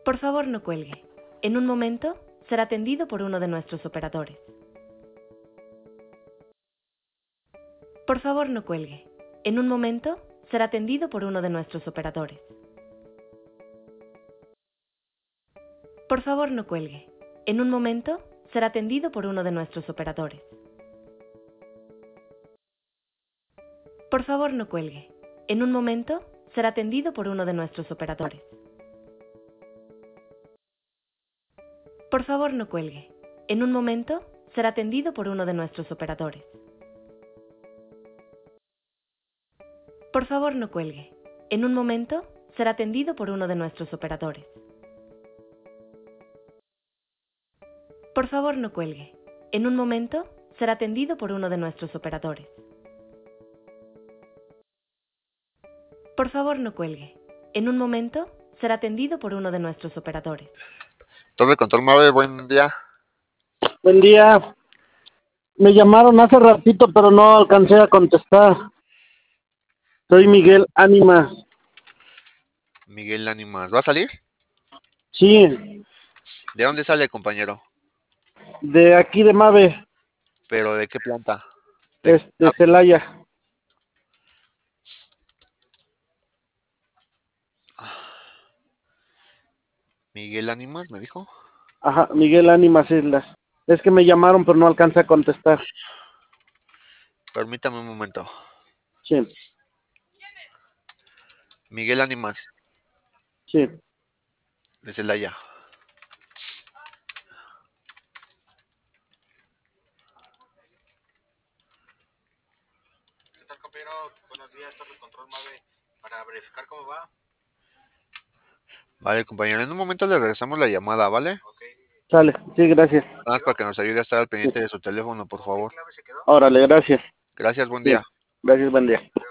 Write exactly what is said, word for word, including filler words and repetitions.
Por favor, no cuelgue. En un momento, será atendido por uno de nuestros operadores. Por favor, no cuelgue. En un momento, será atendido por uno de nuestros operadores. Por favor, no cuelgue. En un momento, será atendido por uno de nuestros operadores. Por favor, no cuelgue. En un momento, será atendido por uno de nuestros operadores. Por favor, no cuelgue. En un momento, será atendido por uno de nuestros operadores. Por favor, no cuelgue. En un momento, será atendido por uno de nuestros operadores. Por favor, no cuelgue. En un momento, será atendido por uno de nuestros operadores. Por favor, no cuelgue. En un momento, será atendido por uno de nuestros operadores. Torre Control Mave, buen día. Buen día. Me llamaron hace ratito, pero no alcancé a contestar. Soy Miguel Ánimas. Miguel Ánimas, ¿va a salir? Sí, ¿De dónde sale, compañero? de aquí de Mave, ¿Pero de qué planta? De... este, Celaya. Miguel Ánimas, ¿me dijo? Ajá, Miguel Ánimas Islas. Es que me llamaron, pero no alcancé a contestar. Permítame un momento. Sí, Miguel Ánimas, sí. de Celaya. ¿Qué tal, compañero? Buenos días, Torre Control Mave, para verificar cómo va. Vale, compañero, en un momento le regresamos la llamada, ¿vale? Ok. Sale, sí, gracias. Nada más para que nos ayude a estar al pendiente de su teléfono, por favor. ¿Qué clave se quedó? Órale, gracias. Gracias, buen Sí, día. gracias, buen día.